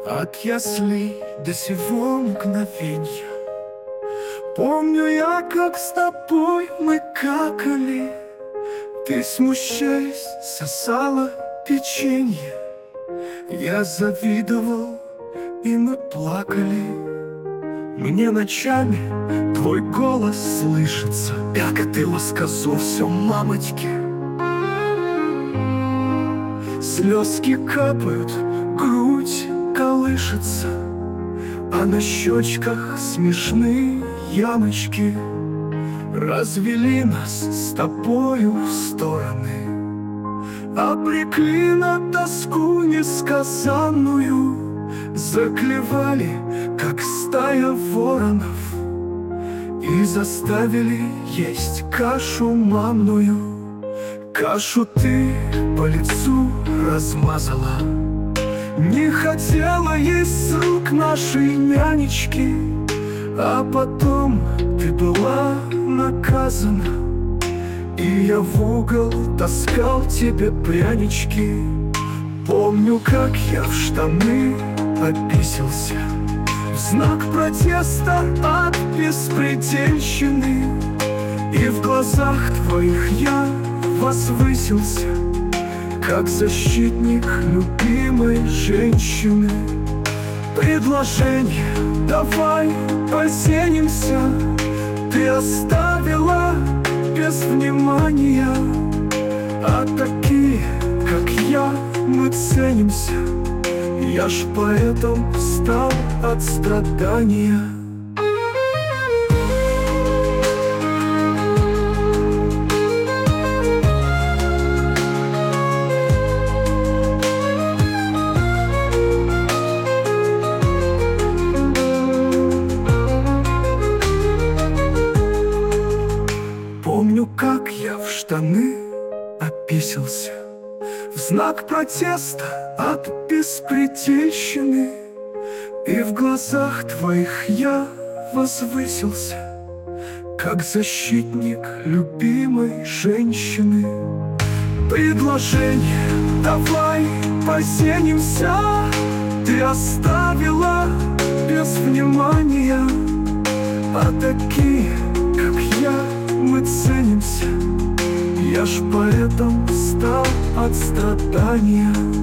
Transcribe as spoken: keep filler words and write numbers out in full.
От яслей до сего мгновенья помню я, как с тобой мы какали. Ты, смущаясь, сосала печенье. Я завидовал, и мы плакали. Мне ночами твой голос слышится, как ты ласказу все, мамочки. Слезки капают, грудь колышется, а на щечках смешные ямочки. Развели нас с тобою в стороны, обрекли на тоску несказанную, заклевали, как стая воронов, и заставили есть кашу манную. Кашу ты по лицу размазала, не хотела есть с рук нашей нянечки, а потом ты была наказана, и я в угол таскал тебе прянички. Помню, как я в штаны описался в знак протеста от беспредельщины, и в глазах твоих я возвысился, как защитник любимой женщины. Предложение «давай поженимся» ты оставила без внимания, а такие, как я, мы ценимся. Я ж поэтом стал от страдания. Помню, как я в штаны описался в знак протеста от беспредельщины, и в глазах твоих я возвысился, как защитник любимой женщины. Предложение «давай поженимся» ты оставила без внимания, а такие, как я, мы ценимся. Я ж поэтом стал от страдания.